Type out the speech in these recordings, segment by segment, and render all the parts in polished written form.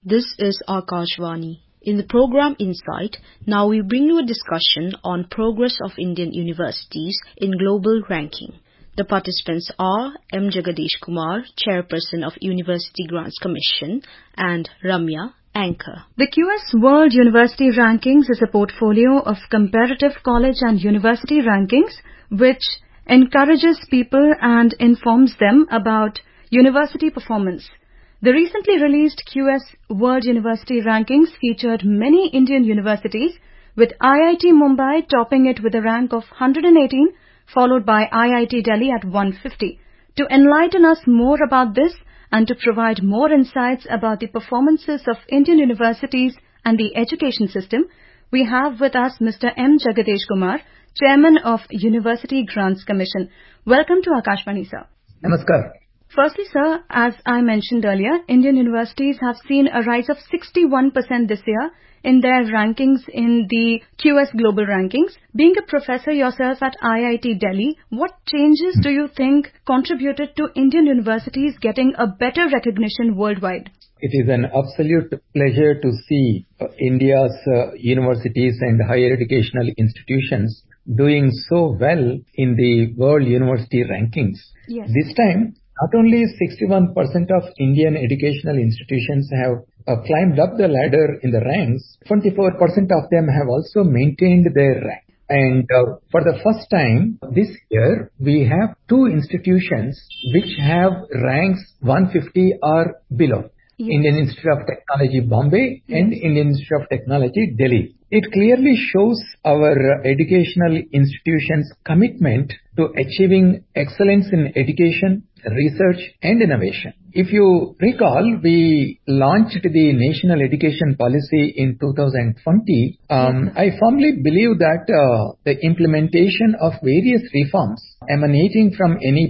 This is Akashvani. In the program Insight, now we bring you a discussion on progress of Indian universities in global ranking. The participants are M. Jagadish Kumar, Chairperson of University Grants Commission, and Ramya, Anchor. The QS World University Rankings is a portfolio of comparative college and university rankings which encourages people and informs them about university performance. The recently released QS World University Rankings featured many Indian universities, with IIT Mumbai topping it with a rank of 118, followed by IIT Delhi at 150. To enlighten us more about this and to provide more insights about the performances of Indian universities and the education system, we have with us Mr. M. Jagadish Kumar, Chairman of University Grants Commission. Welcome to Akashvani, sir. Namaskar. Firstly, sir, as I mentioned earlier, Indian universities have seen a rise of 61% this year in their rankings in the QS Global Rankings. Being a professor yourself at IIT Delhi, what changes do you think contributed to Indian universities getting a better recognition worldwide? It is an absolute pleasure to see India's universities and higher educational institutions doing so well in the World University Rankings. Yes. This time, not only 61% of Indian educational institutions have climbed up the ladder in the ranks, 24% of them have also maintained their rank. And for the first time this year, we have two institutions which have ranks 150 or below. Yes. Indian Institute of Technology Bombay and Indian Institute of Technology Delhi. It clearly shows our educational institutions' commitment to achieving excellence in education, research and innovation. If you recall, we launched the National Education Policy in 2020. I firmly believe that the implementation of various reforms emanating from NEP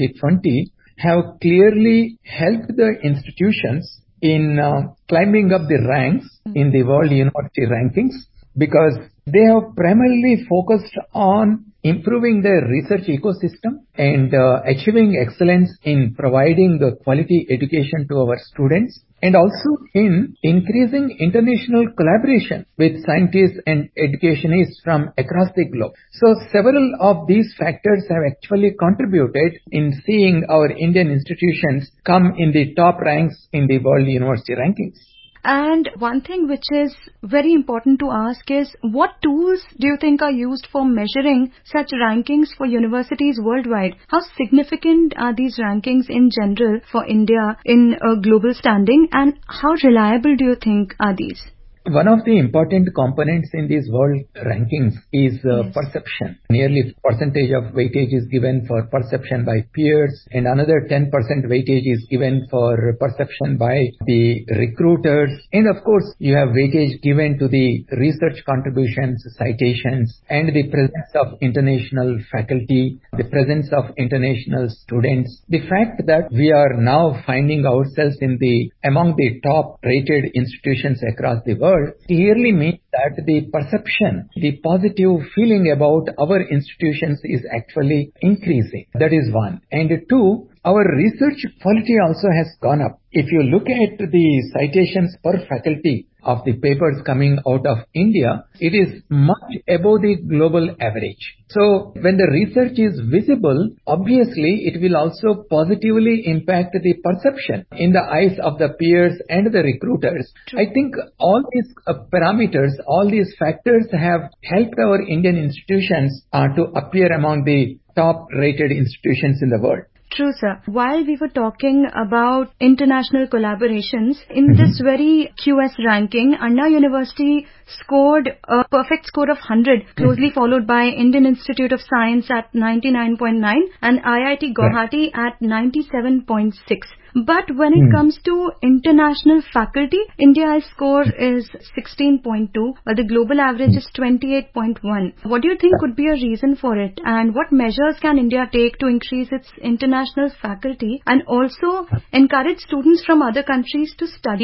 2020 have clearly helped the institutions in climbing up the ranks in the World University Rankings, because they have primarily focused on improving their research ecosystem and achieving excellence in providing the quality education to our students, and also in increasing international collaboration with scientists and educationists from across the globe. So several of these factors have actually contributed in seeing our Indian institutions come in the top ranks in the World University Rankings. And one thing which is very important to ask is, what tools do you think are used for measuring such rankings for universities worldwide? How significant are these rankings in general for India in a global standing, and how reliable do you think are these? One of the important components in these world rankings is perception. Nearly percentage of weightage is given for perception by peers, and another 10% weightage is given for perception by the recruiters. And of course, you have weightage given to the research contributions, citations, and the presence of international faculty, the presence of international students. The fact that we are now finding ourselves among the top rated institutions across the world clearly means that the perception, the positive feeling about our institutions is actually increasing. That is one. And two, our research quality also has gone up. If you look at the citations per faculty of the papers coming out of India, it is much above the global average. So when the research is visible, obviously it will also positively impact the perception in the eyes of the peers and the recruiters. True. I think all these parameters, all these factors have helped our Indian institutions to appear among the top rated institutions in the world. True, sir. While we were talking about international collaborations, in this very QS ranking, Anna University scored a perfect score of 100, closely followed by Indian Institute of Science at 99.9 and IIT Guwahati at 97.6. But when it comes to international faculty, India's score is 16.2, while the global average is 28.1. What do you think could be a reason for it, and what measures can India take to increase its international faculty and also encourage students from other countries to study here?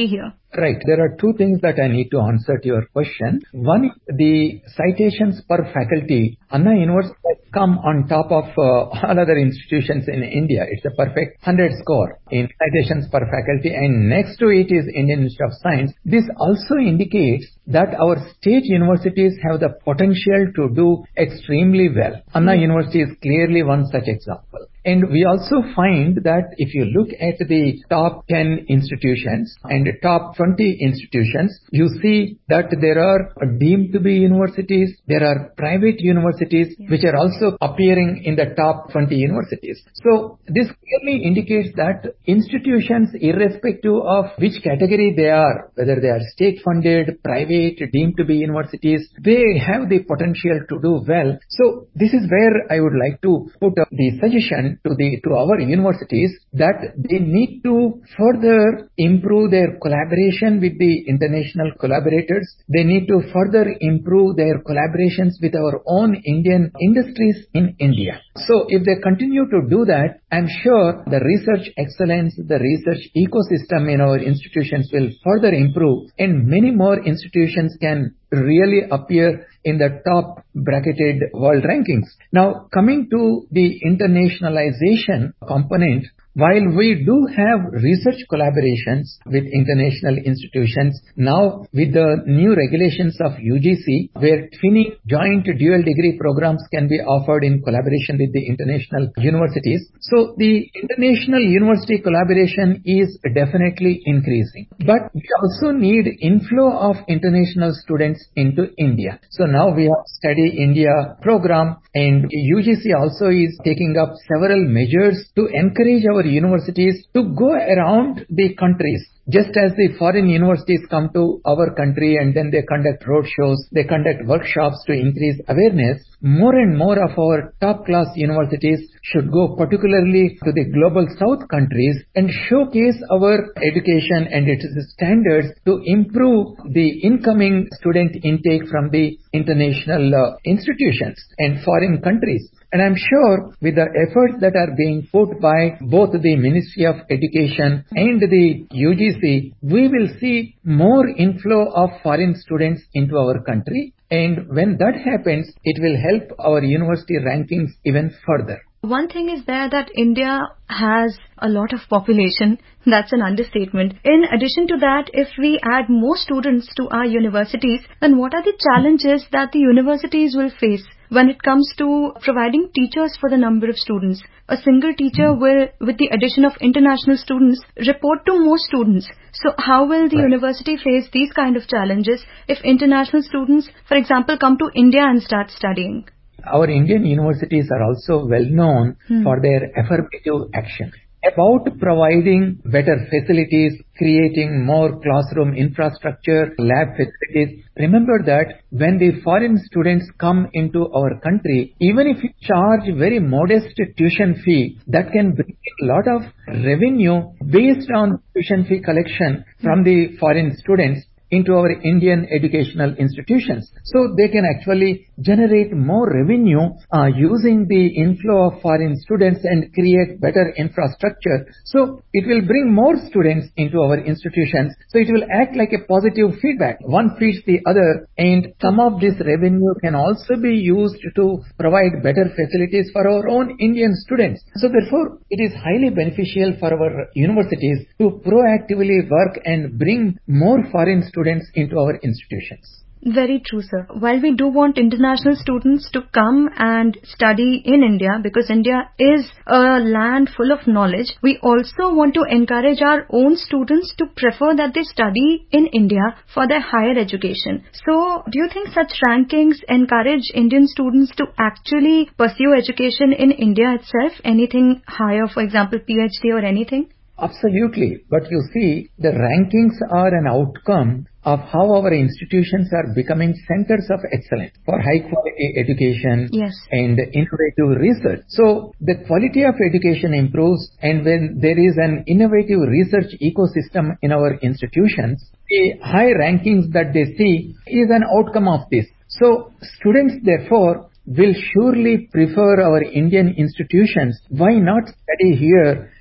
Right. There are two things that I need to answer to your question. One is the citations per faculty. Anna University has come on top of all other institutions in India. It's a perfect 100 score in citations per faculty, and next to it is Indian Institute of Science. This also indicates that our state universities have the potential to do extremely well. Anna University is clearly one such example. And we also find that if you look at the top 10 institutions and top 20 institutions, you see that there are deemed to be universities, there are private universities which are also appearing in the top 20 universities. So this clearly indicates that institutions, irrespective of which category they are, whether they are state funded, private, deemed to be universities, they have the potential to do well. So this is where I would like to put up the suggestion to our universities that they need to further improve their collaboration with the international collaborators. They need to further improve their collaborations with our own Indian industries in India. So if they continue to do that, I'm sure the research excellence, the research ecosystem in our institutions will further improve, and many more institutions can really appear in the top bracketed world rankings. Now, coming to the internationalization component, while we do have research collaborations with international institutions, now with the new regulations of UGC, where twinning joint dual degree programs can be offered in collaboration with the international universities. So the international university collaboration is definitely increasing. But we also need inflow of international students into India. So now we have Study India program, and UGC also is taking up several measures to encourage our universities to go around the countries. Just as the foreign universities come to our country and then they conduct roadshows, they conduct workshops to increase awareness, more and more of our top-class universities should go particularly to the global south countries and showcase our education and its standards to improve the incoming student intake from the international institutions and foreign countries. And I'm sure with the efforts that are being put by both the Ministry of Education and the UGC, we will see more inflow of foreign students into our country. And when that happens, it will help our university rankings even further. One thing is there that India has a lot of population. That's an understatement. In addition to that, if we add more students to our universities, then what are the challenges that the universities will face when it comes to providing teachers for the number of students? A single teacher will, with the addition of international students, report to more students. So how will the university face these kind of challenges if international students, for example, come to India and start studying? Our Indian universities are also well known for their affirmative action about providing better facilities, creating more classroom infrastructure, lab facilities. Remember that when the foreign students come into our country, even if you charge very modest tuition fee, that can bring a lot of revenue based on tuition fee collection from the foreign students into our Indian educational institutions. So they can actually generate more revenue using the inflow of foreign students and create better infrastructure. So it will bring more students into our institutions. So it will act like a positive feedback. One feeds the other, and some of this revenue can also be used to provide better facilities for our own Indian students. So therefore, it is highly beneficial for our universities to proactively work and bring more foreign students into our institutions. Very true, sir. While we do want international students to come and study in India, because India is a land full of knowledge, we also want to encourage our own students to prefer that they study in India for their higher education. So, do you think such rankings encourage Indian students to actually pursue education in India itself? Anything higher, for example, PhD or anything? Absolutely. But you see, the rankings are an outcome of how our institutions are becoming centers of excellence for high quality education and innovative research. So the quality of education improves, and when there is an innovative research ecosystem in our institutions, the high rankings that they see is an outcome of this. So students therefore will surely prefer our Indian institutions. Why not study here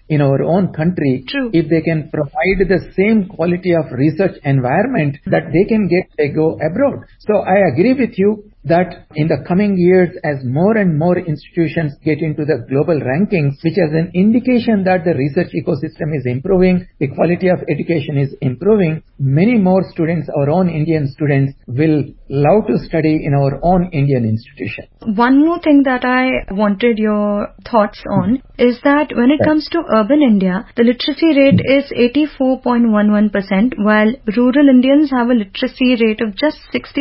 in our own country, True. if they can provide the same quality of research environment that they can get, they go abroad. So I agree with you that in the coming years, as more and more institutions get into the global rankings, which is an indication that the research ecosystem is improving, the quality of education is improving, many more students, our own Indian students, will love to study in our own Indian institution. One more thing that I wanted your thoughts on is that when it comes to urban India, the literacy rate is 84.11%, while rural Indians have a literacy rate of just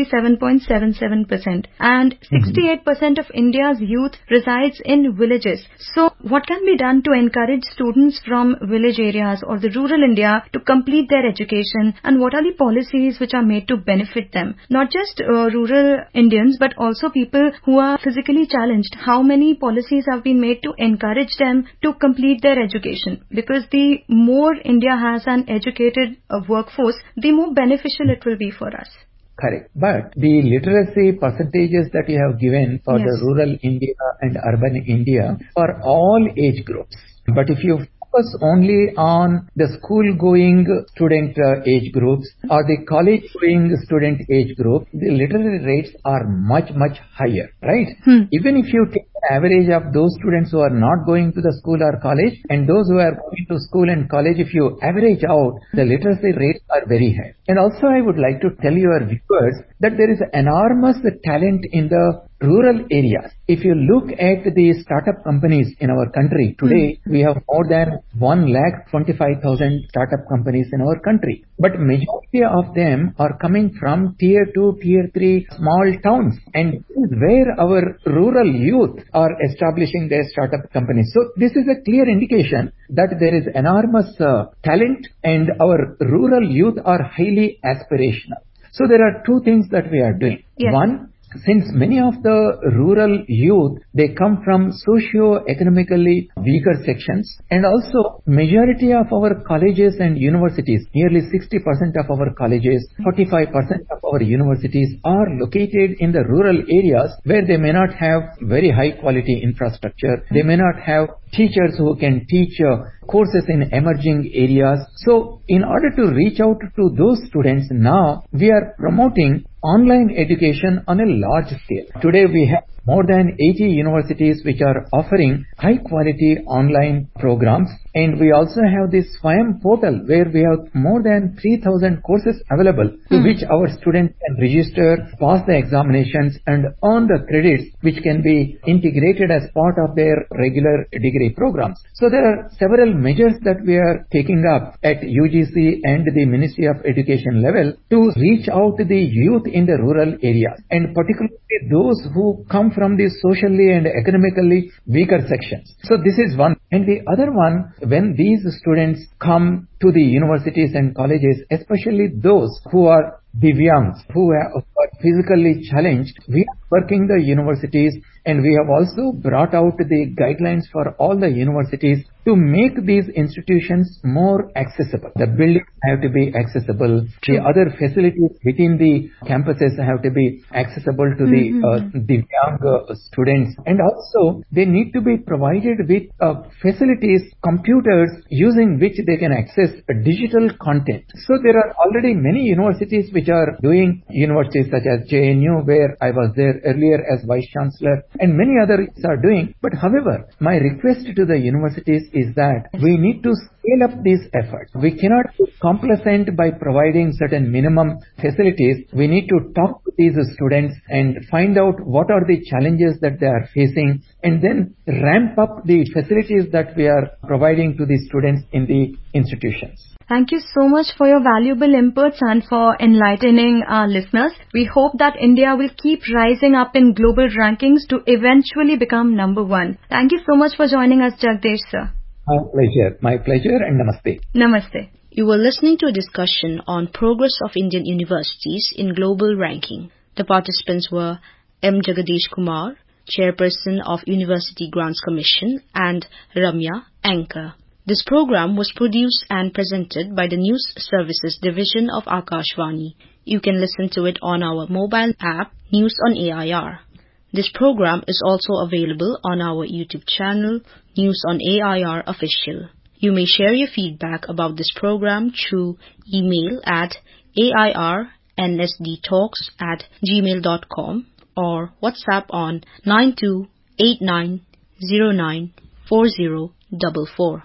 67.77%. And 68% of India's youth resides in villages. So what can be done to encourage students from village areas or the rural India to complete their education, and what are the policies which are made to benefit them? Not just rural Indians, but also people who are physically challenged. How many policies have been made to encourage them to complete their education? Because the more India has an educated workforce, the more beneficial it will be for us. Correct. But the literacy percentages that you have given for the rural India and urban India for all age groups. But if you focus only on the school-going student age groups or the college-going student age group, the literacy rates are much, much higher, right? Even if you take the average of those students who are not going to the school or college and those who are going to school and college, if you average out, the literacy rates are very high. And also I would like to tell your viewers that there is enormous talent in the rural areas. If you look at the startup companies in our country, today we have more than 1,25,000 startup companies in our country. But majority of them are coming from tier 2, tier 3 small towns. And this is where our rural youth are establishing their startup companies. So this is a clear indication that there is enormous talent and our rural youth are highly aspirational. So there are two things that we are doing. One, since many of the rural youth, they come from socio-economically weaker sections, and also majority of our colleges and universities, nearly 60% of our colleges, 45% of our universities are located in the rural areas where they may not have very high quality infrastructure. They may not have teachers who can teach courses in emerging areas. So in order to reach out to those students, now we are promoting online education on a large scale. Today we have more than 80 universities which are offering high quality online programs, and we also have this Swayam portal where we have more than 3,000 courses available to which our students can register, pass the examinations and earn the credits which can be integrated as part of their regular degree programs. So there are several measures that we are taking up at UGC and the Ministry of Education level to reach out to the youth in the rural areas, and particularly those who come from the socially and economically weaker sections. So this is one. And the other one, when these students come to the universities and colleges, especially those who are Divyangs, who are physically challenged, we are working the universities, and we have also brought out the guidelines for all the universities to make these institutions more accessible. The buildings have to be accessible. The other facilities within the campuses have to be accessible to the young students. And also, they need to be provided with facilities, computers, using which they can access digital content. So there are already many universities which are doing, universities such as JNU, where I was there earlier as Vice Chancellor, and many others are doing. But however, my request to the universities is that we need to scale up these efforts. We cannot be complacent by providing certain minimum facilities. We need to talk to these students and find out what are the challenges that they are facing, and then ramp up the facilities that we are providing to the students in the institutions. Thank you so much for your valuable inputs and for enlightening our listeners. We hope that India will keep rising up in global rankings to eventually become number one. Thank you so much for joining us, Jagdish sir. My pleasure, and namaste. Namaste. You were listening to a discussion on progress of Indian universities in global ranking. The participants were M. Jagadish Kumar, Chairperson of University Grants Commission, and Ramya, Anchor. This program was produced and presented by the News Services Division of Akashvani. You can listen to it on our mobile app, News on AIR. This program is also available on our YouTube channel, News on AIR Official. You may share your feedback about this program through email at airnsdtalks@gmail.com or WhatsApp on 9289094044.